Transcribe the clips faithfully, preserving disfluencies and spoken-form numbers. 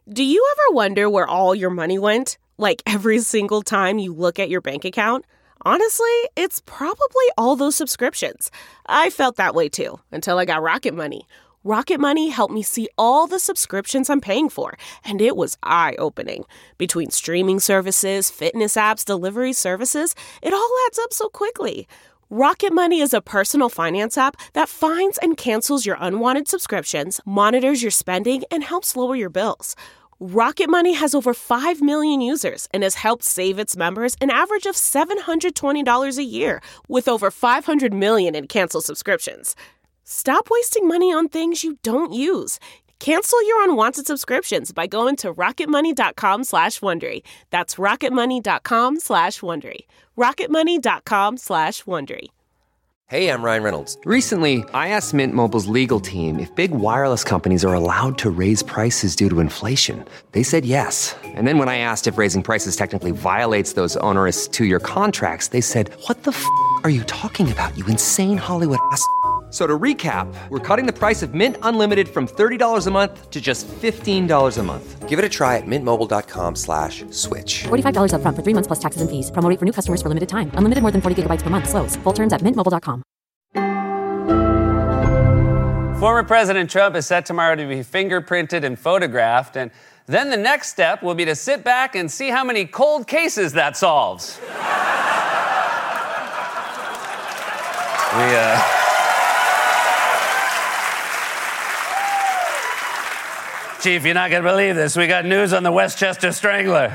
Do you ever wonder where all your money went? Like every single time you look at your bank account? Honestly, it's probably all those subscriptions. I felt that way too, until I got Rocket Money. Rocket Money helped me see all the subscriptions I'm paying for, and it was eye-opening. Between streaming services, fitness apps, delivery services, it all adds up so quickly. Rocket Money is a personal finance app that finds and cancels your unwanted subscriptions, monitors your spending, and helps lower your bills. Rocket Money has over five million users and has helped save its members an average of seven hundred twenty dollars a year, with over five hundred million in canceled subscriptions. Stop wasting money on things you don't use. Cancel your unwanted subscriptions by going to rocketmoney.com slash Wondery. That's rocketmoney.com slash Wondery. rocketmoney.com slash Wondery. Hey, I'm Ryan Reynolds. Recently, I asked Mint Mobile's legal team if big wireless companies are allowed to raise prices due to inflation. They said yes. And then when I asked if raising prices technically violates those onerous two-year contracts, they said, "What the f*** are you talking about, you insane Hollywood ass f- So to recap, we're cutting the price of Mint Unlimited from thirty dollars a month to just fifteen dollars a month. Give it a try at mintmobile.com slash switch. forty-five dollars up front for three months plus taxes and fees. Promo rate for new customers for limited time. Unlimited more than forty gigabytes per month. Slows full terms at mint mobile dot com. Former President Trump is set tomorrow to be fingerprinted and photographed, and then the next step will be to sit back and see how many cold cases that solves. we, uh... Chief, you're not going to believe this. We got news on the Westchester Strangler.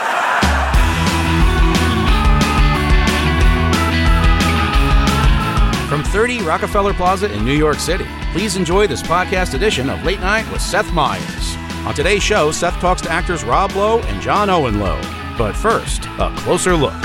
From thirty Rockefeller Plaza in New York City, please enjoy this podcast edition of Late Night with Seth Meyers. On today's show, Seth talks to actors Rob Lowe and John Owen Lowe. But first, a closer look.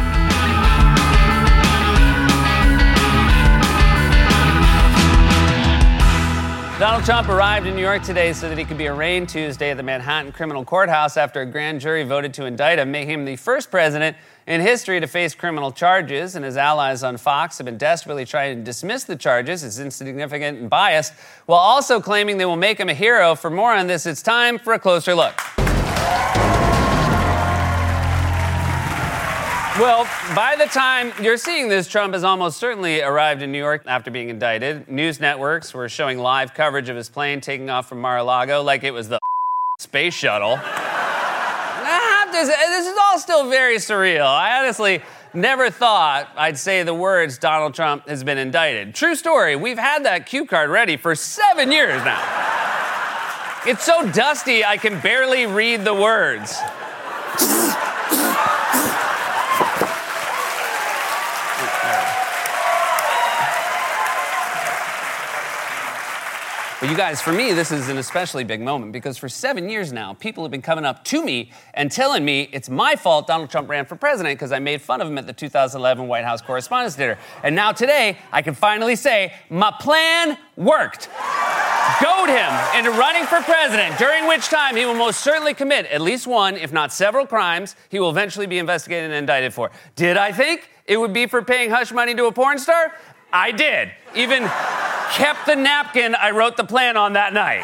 Donald Trump arrived in New York today so that he could be arraigned Tuesday at the Manhattan Criminal Courthouse after a grand jury voted to indict him, making him the first president in history to face criminal charges. And his allies on Fox have been desperately trying to dismiss the charges as insignificant and biased, while also claiming they will make him a hero. For more on this, it's time for a closer look. Well, by the time you're seeing this, Trump has almost certainly arrived in New York after being indicted. News networks were showing live coverage of his plane taking off from Mar-a-Lago like it was the space shuttle. I have to say, this is all still very surreal. I honestly never thought I'd say the words Donald Trump has been indicted. True story, we've had that cue card ready for seven years now. It's so dusty I can barely read the words. But you guys, for me, this is an especially big moment because for seven years now, people have been coming up to me and telling me it's my fault Donald Trump ran for president because I made fun of him at the two thousand eleven White House Correspondents' Dinner. And now today, I can finally say my plan worked. Goad him into running for president, during which time he will most certainly commit at least one, if not several crimes he will eventually be investigated and indicted for. Did I think it would be for paying hush money to a porn star? I did. Even kept the napkin I wrote the plan on that night.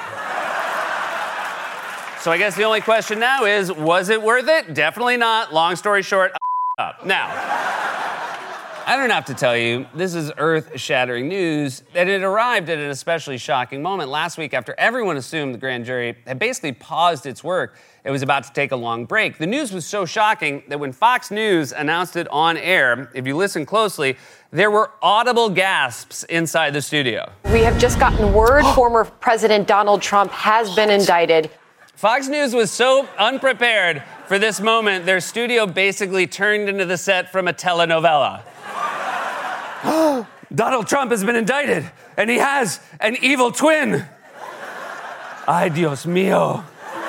So I guess the only question now is, was it worth it? Definitely not. Long story short, up. Now, I don't have to tell you, this is earth-shattering news, and it arrived at an especially shocking moment last week after everyone assumed the grand jury had basically paused its work. It was about to take a long break. The news was so shocking that when Fox News announced it on air, if you listen closely, there were audible gasps inside the studio. We have just gotten word former President Donald Trump has been indicted. Fox News was so unprepared for this moment, their studio basically turned into the set from a telenovela. Donald Trump has been indicted, and he has an evil twin. Ay, Dios mío.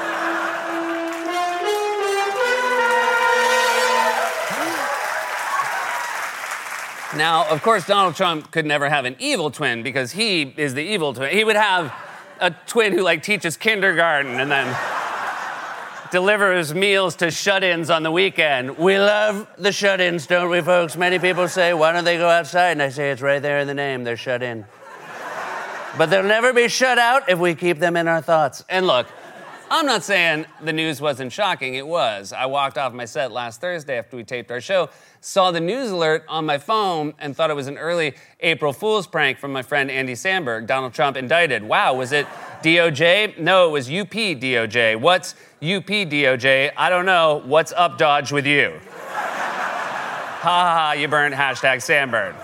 Now, of course, Donald Trump could never have an evil twin because he is the evil twin. He would have a twin who, like, teaches kindergarten and then delivers meals to shut-ins on the weekend. We love the shut-ins, don't we, folks? Many people say, why don't they go outside? And I say, it's right there in the name. They're shut in. But they'll never be shut out if we keep them in our thoughts. And look, I'm not saying the news wasn't shocking. It was. I walked off my set last Thursday after we taped our show, saw the news alert on my phone, and thought it was an early April Fool's prank from my friend Andy Samberg. Donald Trump indicted. Wow, was it D O J? No, it was U P D O J. What's U P D O J? I don't know. What's up, Dodge, with you? Ha ha ha, you burnt hashtag Samberg.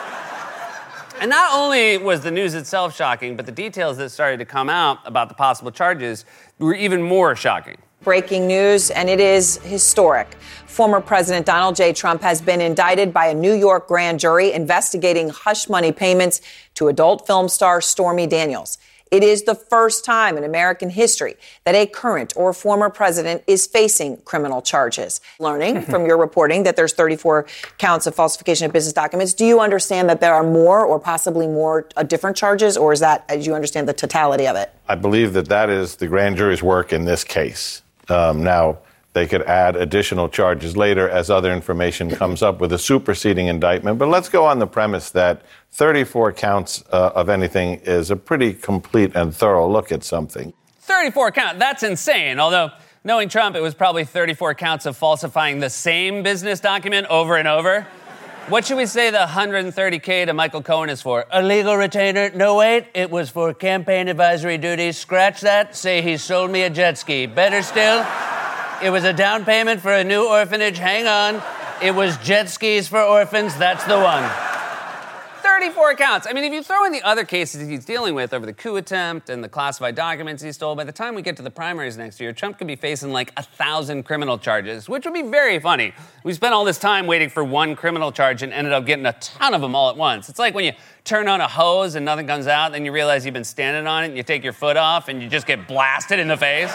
And not only was the news itself shocking, but the details that started to come out about the possible charges were even more shocking. Breaking news, and it is historic. Former President Donald J. Trump has been indicted by a New York grand jury investigating hush money payments to adult film star Stormy Daniels. It is the first time in American history that a current or former president is facing criminal charges. Learning from your reporting that there's thirty-four counts of falsification of business documents, do you understand that there are more or possibly more uh, different charges, or is that, as you understand, the totality of it? I believe that that is the grand jury's work in this case. Um, now, they could add additional charges later as other information comes up with a superseding indictment. But let's go on the premise that thirty-four counts uh, of anything is a pretty complete and thorough look at something. thirty-four counts, that's insane. Although, knowing Trump, it was probably thirty-four counts of falsifying the same business document over and over. What should we say the one hundred thirty K to Michael Cohen is for? A legal retainer? No, wait, it was for campaign advisory duties. Scratch that, say he sold me a jet ski. Better still, it was a down payment for a new orphanage. Hang on. It was jet skis for orphans. That's the one. thirty-four counts. I mean, if you throw in the other cases he's dealing with over the coup attempt and the classified documents he stole, by the time we get to the primaries next year, Trump could be facing like a thousand criminal charges, which would be very funny. We spent all this time waiting for one criminal charge and ended up getting a ton of them all at once. It's like when you turn on a hose and nothing comes out, then you realize you've been standing on it and you take your foot off and you just get blasted in the face.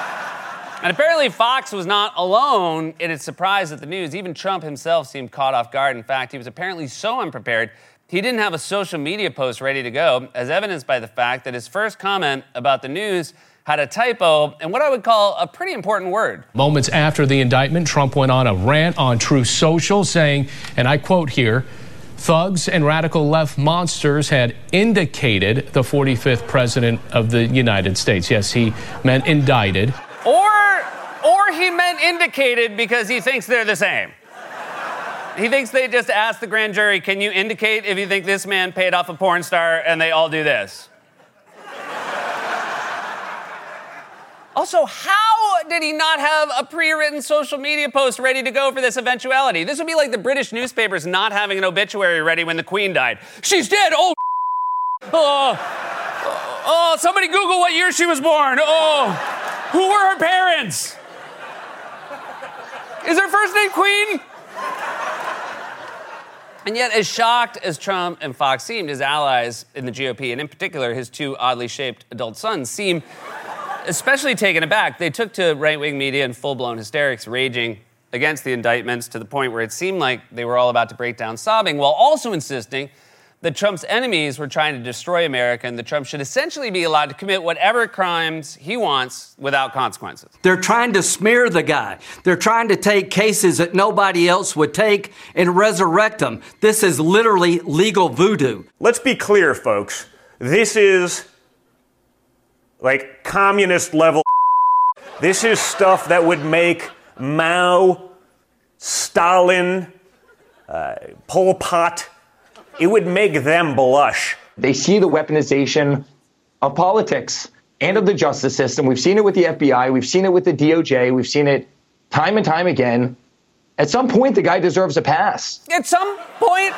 And apparently Fox was not alone in its surprise at the news. Even Trump himself seemed caught off guard. In fact, he was apparently so unprepared, he didn't have a social media post ready to go, as evidenced by the fact that his first comment about the news had a typo and what I would call a pretty important word. Moments after the indictment, Trump went on a rant on Truth Social saying, and I quote here, thugs and radical left monsters had indicated the forty-fifth president of the United States. Yes, he meant indicted. Or, or he meant indicated because he thinks they're the same. He thinks they just asked the grand jury, can you indicate if you think this man paid off a porn star, and they all do this. Also, how did he not have a pre-written social media post ready to go for this eventuality? This would be like the British newspapers not having an obituary ready when the Queen died. She's dead! Oh, oh, oh somebody Google what year she was born. Oh, who were her parents? Is her first name Queen? And yet, as shocked as Trump and Fox seemed, his allies in the G O P, and in particular his two oddly shaped adult sons, seem especially taken aback. They took to right-wing media in full-blown hysterics, raging against the indictments to the point where it seemed like they were all about to break down sobbing, while also insisting that Trump's enemies were trying to destroy America and that Trump should essentially be allowed to commit whatever crimes he wants without consequences. They're trying to smear the guy. They're trying to take cases that nobody else would take and resurrect them. This is literally legal voodoo. Let's be clear, folks. This is like communist level. This is stuff that would make Mao, Stalin, uh, Pol Pot, it would make them blush. They see the weaponization of politics and of the justice system. We've seen it with the F B I. We've seen it with the D O J. We've seen it time and time again. At some point, the guy deserves a pass. At some point,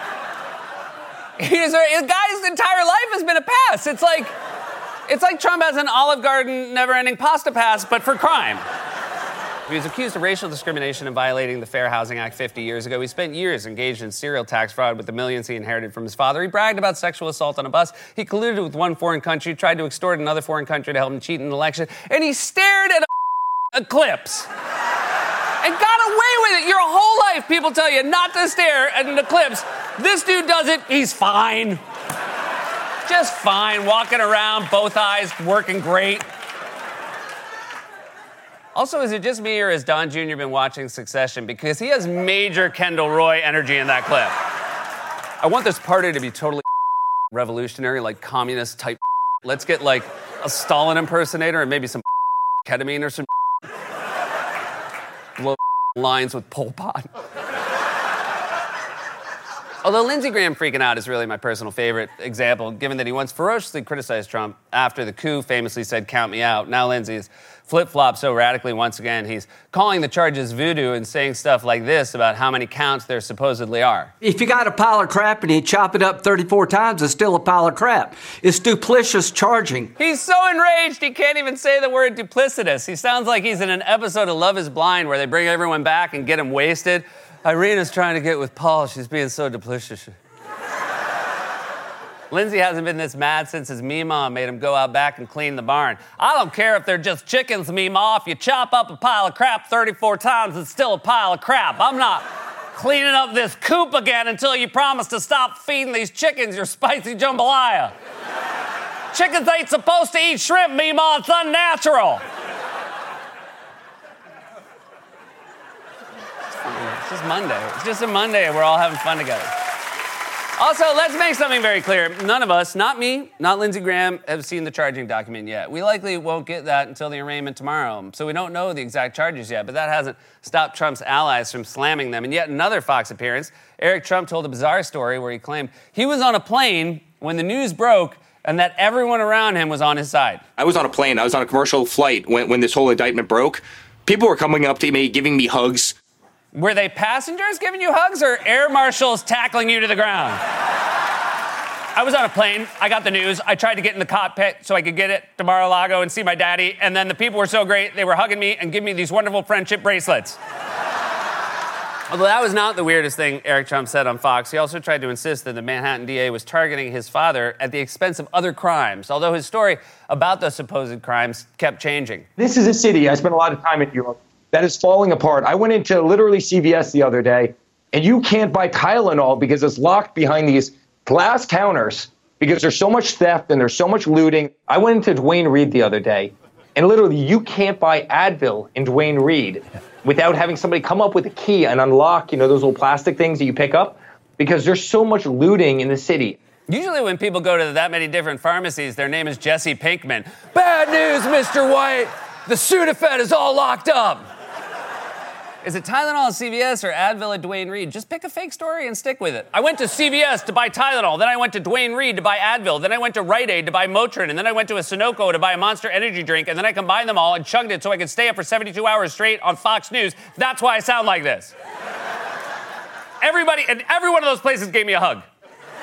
he deserves, the guy's entire life has been a pass. It's like, it's like Trump has an Olive Garden never-ending pasta pass, but for crime. He was accused of racial discrimination and violating the Fair Housing Act fifty years ago. He spent years engaged in serial tax fraud with the millions he inherited from his father. He bragged about sexual assault on a bus. He colluded with one foreign country, tried to extort another foreign country to help him cheat in an election. And he stared at a eclipse and got away with it. Your whole life, people tell you not to stare at an eclipse. This dude does it. He's fine. Just fine, walking around, both eyes working great. Also, is it just me or has Don Junior been watching Succession? Because he has major Kendall Roy energy in that clip. I want this party to be totally revolutionary, like communist type. Let's get like a Stalin impersonator and maybe some ketamine or some blow lines with Pol Pot. Although Lindsey Graham freaking out is really my personal favorite example, given that he once ferociously criticized Trump after the coup, famously said, "Count me out." Now Lindsey is flip-flopped so radically once again, he's calling the charges voodoo and saying stuff like this about how many counts there supposedly are. If you got a pile of crap and you chop it up thirty-four times, it's still a pile of crap. It's duplicitous charging. He's so enraged he can't even say the word duplicitous. He sounds like he's in an episode of Love is Blind where they bring everyone back and get him wasted. Irina's trying to get with Paul. She's being so duplicitous. Lindsey hasn't been this mad since his Meemaw made him go out back and clean the barn. I don't care if they're just chickens, Meemaw. If you chop up a pile of crap thirty-four times, it's still a pile of crap. I'm not cleaning up this coop again until you promise to stop feeding these chickens your spicy jambalaya. Chickens ain't supposed to eat shrimp, Meemaw. It's unnatural. It's just Monday. It's just a Monday and we're all having fun together. Also, let's make something very clear. None of us, not me, not Lindsey Graham, have seen the charging document yet. We likely won't get that until the arraignment tomorrow. So we don't know the exact charges yet, but that hasn't stopped Trump's allies from slamming them. In yet another Fox appearance, Eric Trump told a bizarre story where he claimed he was on a plane when the news broke and that everyone around him was on his side. I was on a plane. I was on a commercial flight when, when this whole indictment broke. People were coming up to me, giving me hugs. Were they passengers giving you hugs or air marshals tackling you to the ground? I was on a plane. I got the news. I tried to get in the cockpit so I could get it to Mar-a-Lago and see my daddy. And then the people were so great, they were hugging me and giving me these wonderful friendship bracelets. Although that was not the weirdest thing Eric Trump said on Fox. He also tried to insist that the Manhattan D A was targeting his father at the expense of other crimes, although his story about those supposed crimes kept changing. This is a city. I spent a lot of time in Europe. That is falling apart. I went into literally C V S the other day, and you can't buy Tylenol because it's locked behind these glass counters because there's so much theft and there's so much looting. I went into Duane Reade the other day, and literally you can't buy Advil in Duane Reade without having somebody come up with a key and unlock, you know, those little plastic things that you pick up because there's so much looting in the city. Usually when people go to that many different pharmacies, their name is Jesse Pinkman. Bad news, Mister White. The Sudafed is all locked up. Is it Tylenol at C V S or Advil at Duane Reade? Just pick a fake story and stick with it. I went to C V S to buy Tylenol, then I went to Duane Reade to buy Advil, then I went to Rite Aid to buy Motrin, and then I went to a Sunoco to buy a Monster Energy drink, and then I combined them all and chugged it so I could stay up for seventy-two hours straight on Fox News. That's why I sound like this. Everybody, and every one of those places gave me a hug.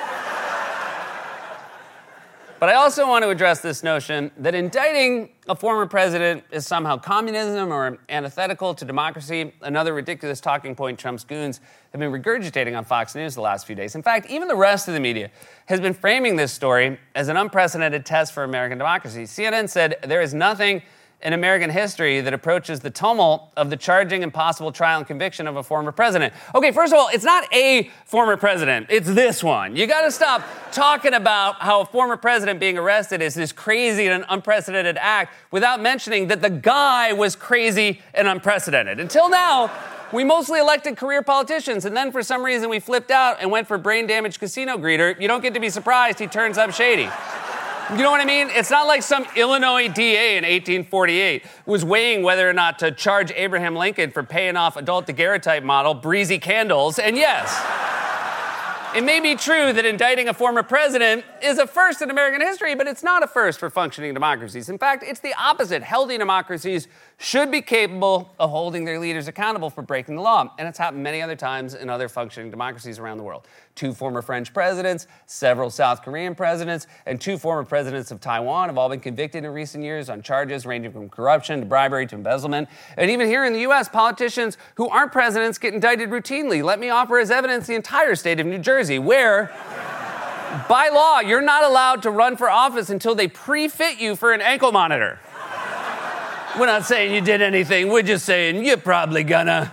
But I also want to address this notion that indicting a former president is somehow communism or antithetical to democracy, another ridiculous talking point Trump's goons have been regurgitating on Fox News the last few days. In fact, even the rest of the media has been framing this story as an unprecedented test for American democracy. C N N said there is nothing in American history that approaches the tumult of the charging and possible trial and conviction of a former president. Okay, first of all, it's not a former president. It's this one. You got to stop talking about how a former president being arrested is this crazy and unprecedented act without mentioning that the guy was crazy and unprecedented. Until now, we mostly elected career politicians, and then for some reason we flipped out and went for brain-damaged casino greeter. You don't get to be surprised he turns up shady. You know what I mean? It's not like some Illinois D A in eighteen forty-eight was weighing whether or not to charge Abraham Lincoln for paying off adult daguerreotype model Breezy Candles. And yes, it may be true that indicting a former president is a first in American history, but it's not a first for functioning democracies. In fact, it's the opposite. Healthy democracies should be capable of holding their leaders accountable for breaking the law. And it's happened many other times in other functioning democracies around the world. Two former French presidents, several South Korean presidents, and two former presidents of Taiwan have all been convicted in recent years on charges ranging from corruption to bribery to embezzlement. And even here in the U S, politicians who aren't presidents get indicted routinely. Let me offer as evidence the entire state of New Jersey, where by law, you're not allowed to run for office until they pre-fit you for an ankle monitor. We're not saying you did anything. We're just saying you're probably gonna.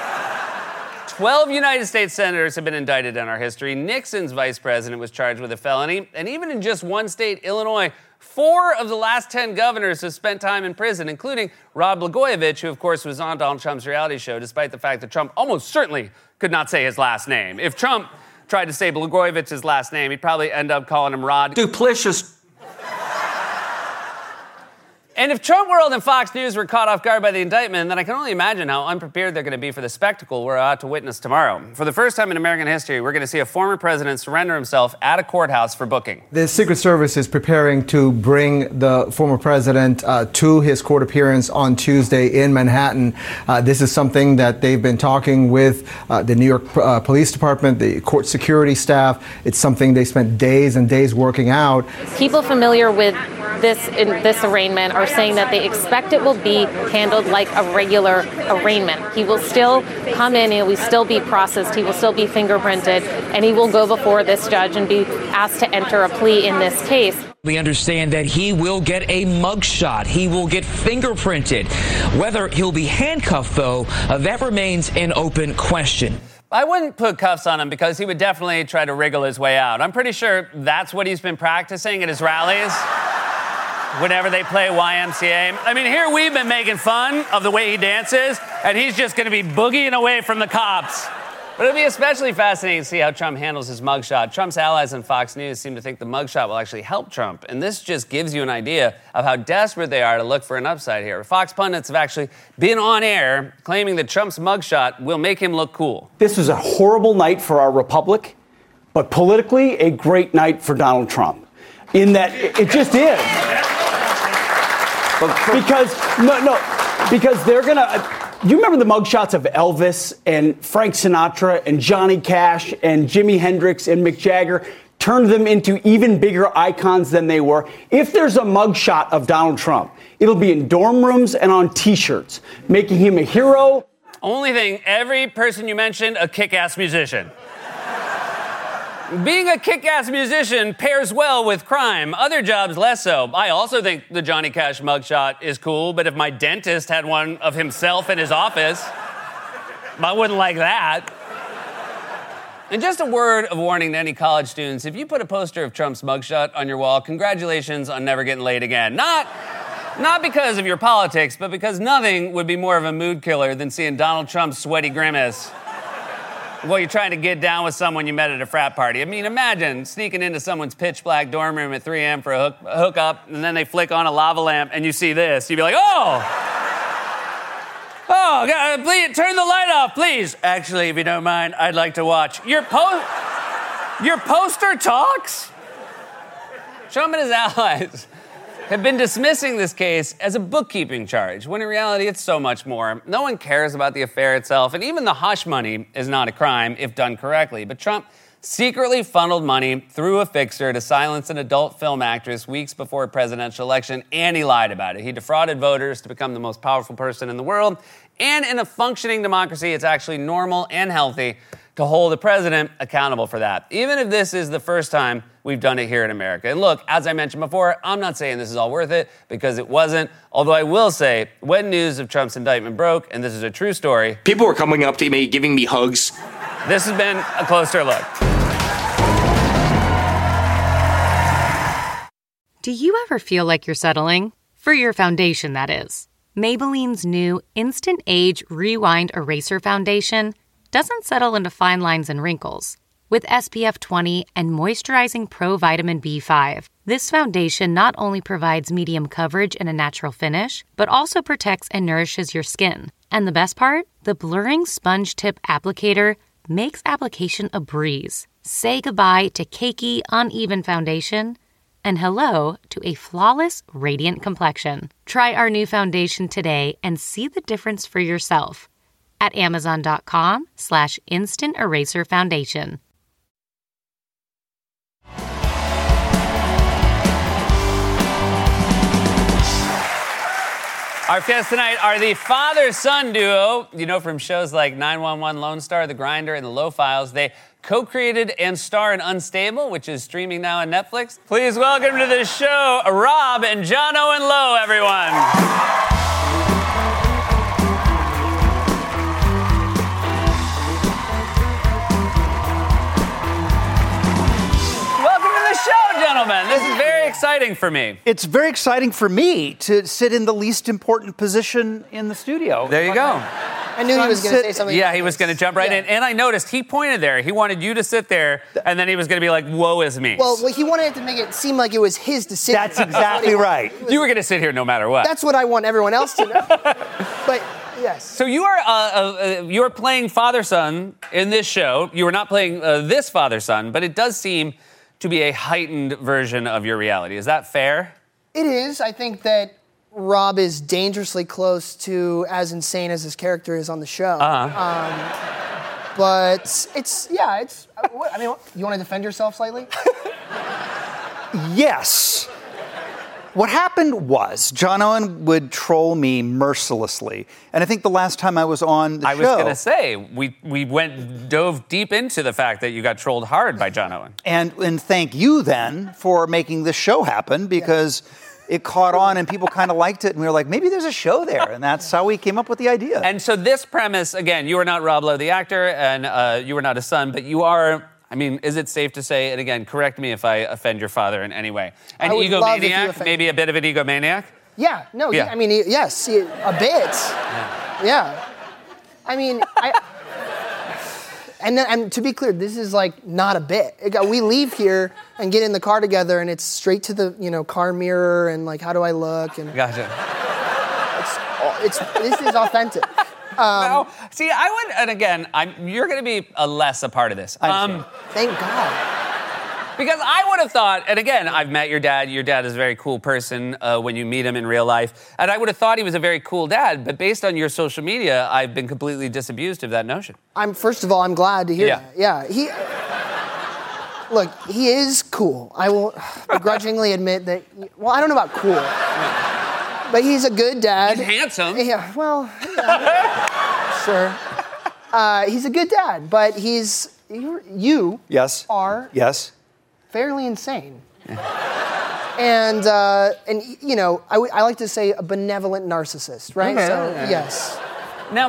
Twelve United States senators have been indicted in our history. Nixon's vice president was charged with a felony. And even in just one state, Illinois, four of the last ten governors have spent time in prison, including Rod Blagojevich, who, of course, was on Donald Trump's reality show, despite the fact that Trump almost certainly could not say his last name. If Trump tried to say Blagojevich's last name, he'd probably end up calling him Rod. Duplicitous. And if Trump World and Fox News were caught off guard by the indictment, then I can only imagine how unprepared they're going to be for the spectacle we're about to witness tomorrow. For the first time in American history, we're going to see a former president surrender himself at a courthouse for booking. The Secret Service is preparing to bring the former president uh, to his court appearance on Tuesday in Manhattan. Uh, this is something that they've been talking with uh, the New York uh, Police Department, the court security staff. It's something they spent days and days working out. People familiar with this in this arraignment are saying that they expect it will be handled like a regular arraignment. He will still come in, he will still be processed, he will still be fingerprinted, and he will go before this judge and be asked to enter a plea in this case. We understand that he will get a mugshot. He will get fingerprinted. Whether he'll be handcuffed, though, uh, that remains an open question. I wouldn't put cuffs on him because he would definitely try to wriggle his way out. I'm pretty sure that's what he's been practicing at his rallies. Whenever they play Y M C A. I mean, here we've been making fun of the way he dances, and he's just going to be boogieing away from the cops. But it'll be especially fascinating to see how Trump handles his mugshot. Trump's allies on Fox News seem to think the mugshot will actually help Trump, and this just gives you an idea of how desperate they are to look for an upside here. Fox pundits have actually been on air claiming that Trump's mugshot will make him look cool. This was a horrible night for our republic, but politically a great night for Donald Trump, in that it just is. Because, no, no, because they're going to, you remember the mugshots of Elvis and Frank Sinatra and Johnny Cash and Jimi Hendrix and Mick Jagger, turned them into even bigger icons than they were. If there's a mugshot of Donald Trump, it'll be in dorm rooms and on T-shirts, making him a hero. Only thing, every person you mentioned, a kick-ass musician. Being a kick-ass musician pairs well with crime. Other jobs, less so. I also think the Johnny Cash mugshot is cool, but if my dentist had one of himself in his office, I wouldn't like that. And just a word of warning to any college students, if you put a poster of Trump's mugshot on your wall, congratulations on never getting laid again. Not, not because of your politics, but because nothing would be more of a mood killer than seeing Donald Trump's sweaty grimace while you're trying to get down with someone you met at a frat party. I mean, imagine sneaking into someone's pitch black dorm room at three a.m. for a, hook, a hookup, and then they flick on a lava lamp, and you see this. You'd be like, oh! Oh, God, please, turn the light off, please. Actually, if you don't mind, I'd like to watch. Your, po- your poster talks? Trump and his allies have been dismissing this case as a bookkeeping charge, when in reality it's so much more. No one cares about the affair itself, and even the hush money is not a crime if done correctly. But Trump secretly funneled money through a fixer to silence an adult film actress weeks before a presidential election, and he lied about it. He defrauded voters to become the most powerful person in the world, and in a functioning democracy, it's actually normal and healthy to hold the president accountable for that, even if this is the first time we've done it here in America. And look, as I mentioned before, I'm not saying this is all worth it, because it wasn't. Although I will say, when news of Trump's indictment broke, and this is a true story, people were coming up to me, giving me hugs. This has been a closer look. Do you ever feel like you're settling? For your foundation, that is. Maybelline's new Instant Age Rewind Eraser Foundation doesn't settle into fine lines and wrinkles. With S P F twenty and moisturizing Pro Vitamin B five, this foundation not only provides medium coverage and a natural finish, but also protects and nourishes your skin. And the best part? The blurring sponge tip applicator makes application a breeze. Say goodbye to cakey, uneven foundation and hello to a flawless, radiant complexion. Try our new foundation today and see the difference for yourself at amazon.com slash instant eraser foundation. Our guests tonight are the father-son duo, you know, from shows like nine one one Lone Star, The Grinder, and The Low Files. They co-created and star in Unstable, which is streaming now on Netflix. Please welcome to the show, Rob and John Owen Lowe, everyone. Show, gentlemen. This is very exciting for me. It's very exciting for me to sit in the least important position in the studio. There you go. I knew he was going to say something. Yeah, he was going to jump right Yeah. in. And I noticed he pointed there. He wanted you to sit there, and then he was going to be like, woe is me. Well, well, he wanted to make it seem like it was his decision. That's exactly right. You were going to sit here no matter what. That's what I want everyone else to know. But yes. So you are uh, uh, you are playing father-son in this show. You are not playing uh, this father-son, but it does seem to be a heightened version of your reality. Is that fair? It is. I think that Rob is dangerously close to as insane as his character is on the show. Uh-huh. Um, but it's, yeah, it's, I mean, you want to defend yourself slightly? Yes. What happened was John Owen would troll me mercilessly. And I think the last time I was on the I show... was going to say, we, we went, dove deep into the fact that you got trolled hard by John Owen. And, and thank you then for making this show happen because... Yeah. It caught on and people kind of liked it. And we were like, maybe there's a show there. And that's how we came up with the idea. And so this premise, again, you are not Rob Lowe, the actor, and uh, you are not his son, but you are, I mean, is it safe to say, and again, correct me if I offend your father in any way, an I would love if you egomaniac, offend maybe a bit of an egomaniac? Yeah, no, Yeah. He, I mean, he, yes, he, a bit. Yeah. yeah. I mean, I... And then, and to be clear, this is like not a bit. It got, we leave here and get in the car together, and it's straight to the you know car mirror and like, how do I look? And Gotcha. it's, it's this is authentic. Um, no, see, I would, and again, I'm, you're going to be a less a part of this. Um, Thank God. Because I would have thought, and again, I've met your dad. Your dad is a very cool person uh, when you meet him in real life. And I would have thought he was a very cool dad. But based on your social media, I've been completely disabused of that notion. I'm first of all, I'm glad to hear Yeah. that. Yeah, he. Look, he is cool. I will begrudgingly admit that. Well, I don't know about cool, but he's a good dad. He's handsome. Yeah. Well, yeah, sure. Uh, he's a good dad, but he's you're, you. Yes. Are. Yes. Fairly insane. And, uh, and you know, I, w- I like to say a benevolent narcissist, right? Okay. So, Yeah. yes. Now,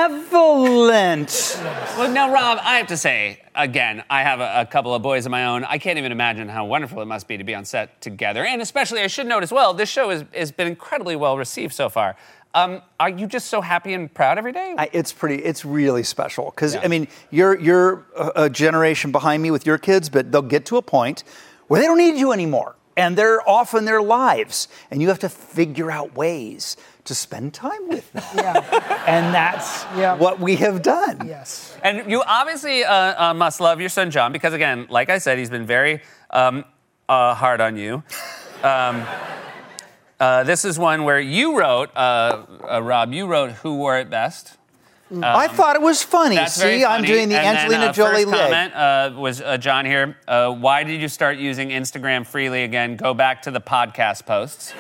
Benevolent. Well, now, Rob, I have to say, again, I have a, a couple of boys of my own. I can't even imagine how wonderful it must be to be on set together. And especially, I should note as well, this show has, has been incredibly well received so far. Um, are you just so happy and proud every day? I, it's pretty. It's really special because Yeah. I mean, you're you're a, a generation behind me with your kids, but they'll get to a point where they don't need you anymore, and they're off in their lives, and you have to figure out ways to spend time with them. Yeah. And that's what we have done. Yes. And you obviously uh, uh, must love your son, John, because, again, like I said, he's been very um, uh, hard on you. Um, uh, this is one where you wrote, uh, uh, Rob, you wrote Who Wore It Best. Um, I thought it was funny. That's See, very I'm funny. doing the And Angelina then, uh, Jolie first leg. comment uh, was uh, John here. Uh, why did you start using Instagram freely again? Go back to the podcast posts.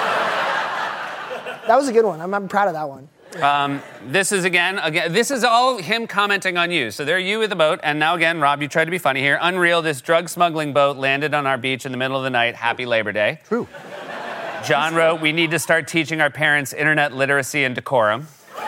That was a good one. I'm, I'm proud of that one. Um, this is again, again, this is all him commenting on you. So there you with the boat, and now again, Rob, you tried to be funny here. Unreal, this drug smuggling boat landed on our beach in the middle of the night. Happy Labor Day. True. John wrote, we need to start teaching our parents internet literacy and decorum.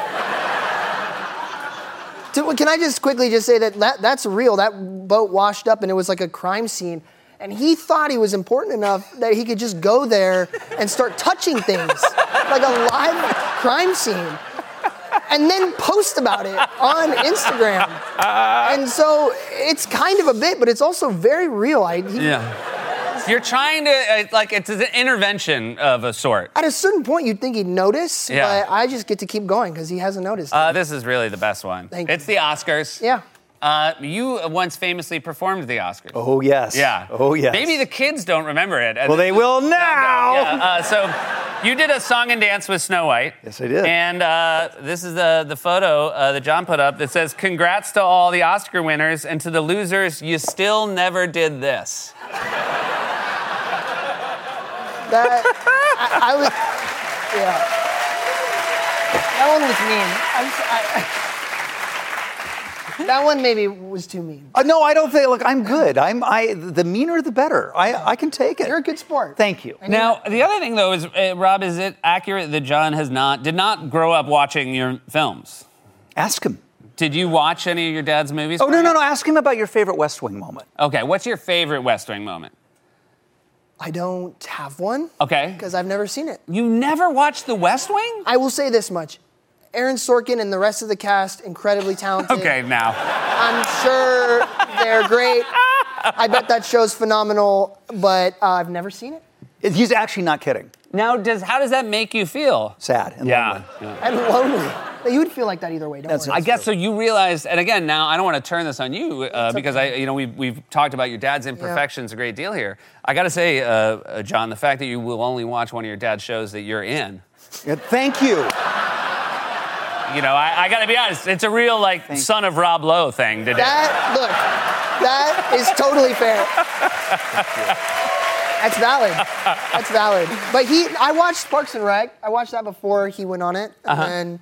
To- Can I just quickly just say that, that that's real? That boat washed up and it was like a crime scene. And he thought he was important enough that he could just go there and start touching things like a live crime scene and then post about it on Instagram. And so it's kind of a bit, but it's also very real. I, he, Yeah. You're trying to, uh, like, it's an intervention of a sort. At a certain point, you'd think he'd notice, Yeah. but I just get to keep going because he hasn't noticed. Uh, this is really the best one. Thank it's the Oscars. Yeah. Uh, you once famously performed the Oscars. Oh, yes. Yeah. Oh, yes. Maybe the kids don't remember it. Well, they will now. Yeah, uh, so you did a song and dance with Snow White. Yes, I did. And uh, this is the, the photo uh, that John put up that says, congrats to all the Oscar winners, and to the losers, you still never did this. That, I, I was, yeah. That one was mean. I'm, I, that one maybe was too mean. Uh, no, I don't think. Look, I'm good. I'm. I. The meaner, the better. I. I can take it. You're a good sport. Thank you. Now, the other thing, though, is, uh, Rob, is it accurate that John has not, did not grow up watching your films? Ask him. Did you watch any of your dad's movies? Oh, no, no, no. Ask him about your favorite West Wing moment. Okay, what's your favorite West Wing moment? I don't have one. Okay. Because I've never seen it. You never watched The West Wing? I will say this much. Aaron Sorkin and the rest of the cast, incredibly talented. Okay, now. I'm sure they're great. I bet that show's phenomenal, but uh, I've never seen it. He's actually not kidding. Now, does how does that make you feel? Sad and yeah. lonely. yeah. And lonely. You would feel like that either way, don't That's worry. I guess so. You realized, and again, now I don't want to turn this on you uh, because I, you know, we've we've talked about your dad's imperfections yeah. a great deal here. I got to say, uh, uh, John, the fact that you will only watch one of your dad's shows that you're in. Yeah, thank you. You know, I, I got to be honest. It's a real like thank son of Rob Lowe thing to do. That look, that is totally fair. That's valid. That's valid. But he, I watched Parks and Rec. I watched that before he went on it, and uh-huh. then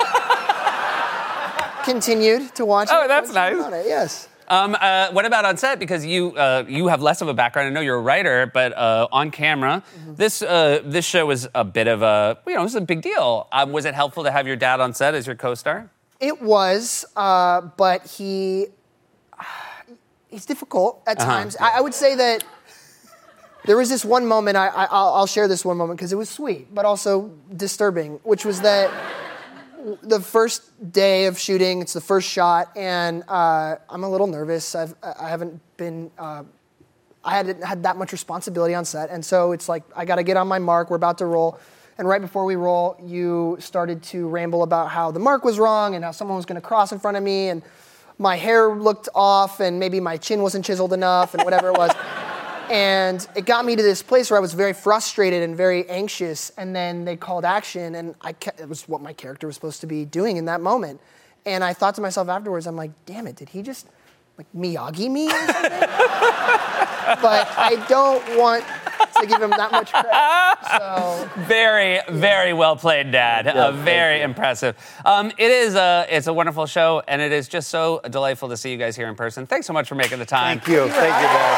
continued to watch oh, it. Oh, that's nice. It. Yes. Um, uh, what about on set? Because you uh, you have less of a background. I know you're a writer, but uh, on camera, mm-hmm. this uh, this show was a bit of a you know it was a big deal. Um, was it helpful to have your dad on set as your co-star? It was, uh, but he he's difficult at uh-huh. times. I, I would say that. There was this one moment, I, I, I'll, I'll share this one moment because it was sweet, but also disturbing, which was that the first day of shooting, it's the first shot, and uh, I'm a little nervous. I've, I haven't been, uh, I hadn't had that much responsibility on set, and so it's like, I gotta get on my mark, we're about to roll, and right before we roll, you started to ramble about how the mark was wrong and how someone was gonna cross in front of me, and my hair looked off, and maybe my chin wasn't chiseled enough, and whatever it was. And it got me to this place where I was very frustrated and very anxious, and then they called action, and I kept, it was what my character was supposed to be doing in that moment. And I thought to myself afterwards, I'm like, damn it, did he just like Miyagi me or something? But I don't want to give him that much credit. So very, very well played, Dad. Yeah, uh, very impressive. Um, it is a, it's a wonderful show, and it is just so delightful to see you guys here in person. Thanks so much for making the time. Thank you. Thank you, guys.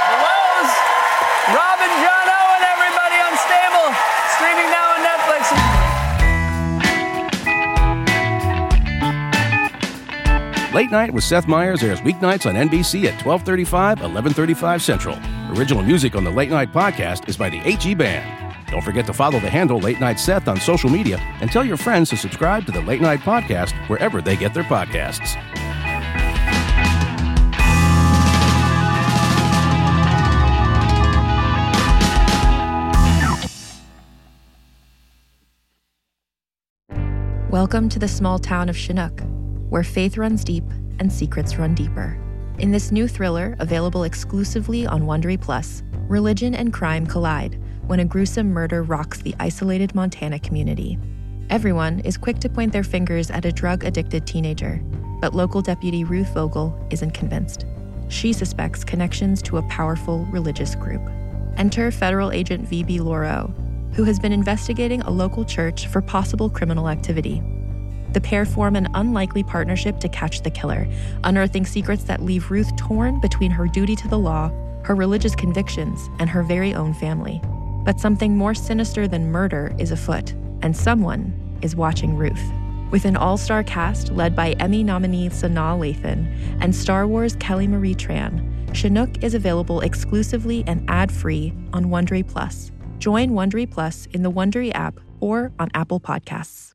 Rob and John Owen, everybody, Unstable, streaming now on Netflix. Late Night with Seth Meyers airs weeknights on N B C at twelve thirty-five, eleven thirty-five Central. Original music on the Late Night podcast is by the H E Band. Don't forget to follow the handle Late Night Seth on social media and tell your friends to subscribe to the Late Night podcast wherever they get their podcasts. Welcome to the small town of Chinook, where faith runs deep and secrets run deeper. In this new thriller, available exclusively on Wondery Plus, religion and crime collide when a gruesome murder rocks the isolated Montana community. Everyone is quick to point their fingers at a drug-addicted teenager, but local deputy Ruth Vogel isn't convinced. She suspects connections to a powerful religious group. Enter federal agent V B Lauro, who has been investigating a local church for possible criminal activity. The pair form an unlikely partnership to catch the killer, unearthing secrets that leave Ruth torn between her duty to the law, her religious convictions, and her very own family. But something more sinister than murder is afoot, and someone is watching Ruth. With an all-star cast led by Emmy nominee Sanaa Lathan and Star Wars Kelly Marie Tran, Chinook is available exclusively and ad-free on Wondery Plus. Join Wondery Plus in the Wondery app or on Apple Podcasts.